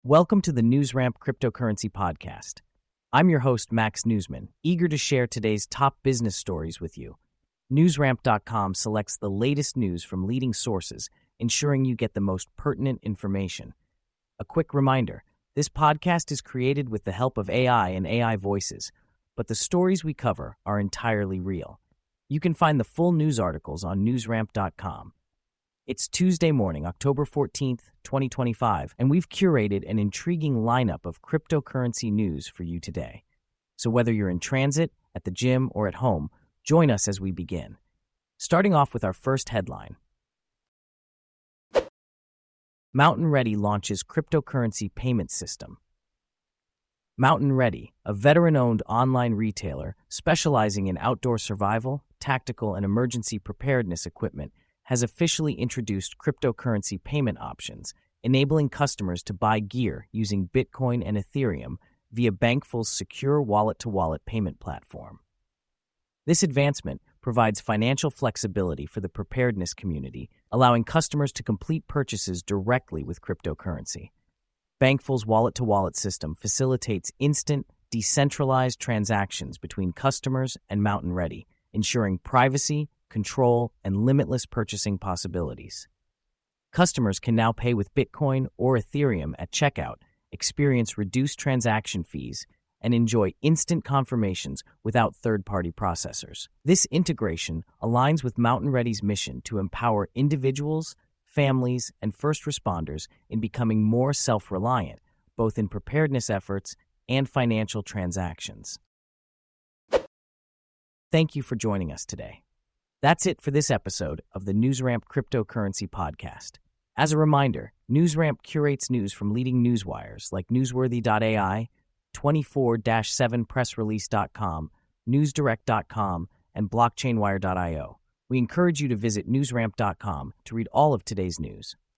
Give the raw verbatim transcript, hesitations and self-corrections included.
Welcome to the NewsRamp Cryptocurrency Podcast. I'm your host, Max Newsman, eager to share today's top business stories with you. NewsRamp dot com selects the latest news from leading sources, ensuring you get the most pertinent information. A quick reminder, this podcast is created with the help of A I and A I voices, but the stories we cover are entirely real. You can find the full news articles on NewsRamp dot com. It's Tuesday morning, October fourteenth, twenty twenty-five, and we've curated an intriguing lineup of cryptocurrency news for you today. So whether you're in transit, at the gym, or at home, join us as we begin. Starting off with our first headline. Mountain Ready launches cryptocurrency payment system. Mountain Ready, a veteran-owned online retailer specializing in outdoor survival, tactical, and emergency preparedness equipment, has officially introduced cryptocurrency payment options, enabling customers to buy gear using Bitcoin and Ethereum via Bankful's secure wallet-to-wallet payment platform. This advancement provides financial flexibility for the preparedness community, allowing customers to complete purchases directly with cryptocurrency. Bankful's wallet-to-wallet system facilitates instant, decentralized transactions between customers and Mountain Ready, ensuring privacy, control, and limitless purchasing possibilities. Customers can now pay with Bitcoin or Ethereum at checkout, experience reduced transaction fees, and enjoy instant confirmations without third-party processors. This integration aligns with Mountain Ready's mission to empower individuals, families, and first responders in becoming more self-reliant, both in preparedness efforts and financial transactions. Thank you for joining us today. That's it for this episode of the NewsRamp Cryptocurrency Podcast. As a reminder, NewsRamp curates news from leading newswires like Newsworthy dot A I, twenty-four seven press release dot com, newsdirect dot com, and blockchain wire dot io. We encourage you to visit newsramp dot com to read all of today's news.